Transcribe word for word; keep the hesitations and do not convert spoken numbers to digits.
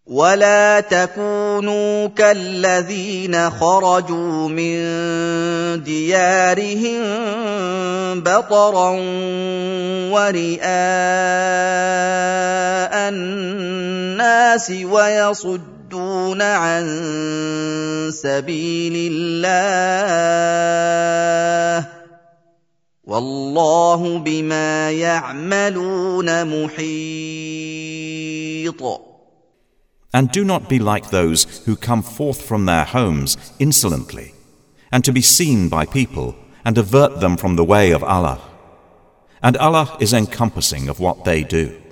ولا تكونوا كالذين خرجوا من ديارهم بطرا ورئاء الناس ويصدون عن سبيل الله والله بما يعملون محيط. And do not be like those who come forth from their homes insolently, and to be seen by people, and avert them from the way of Allah. And Allah is encompassing of what they do.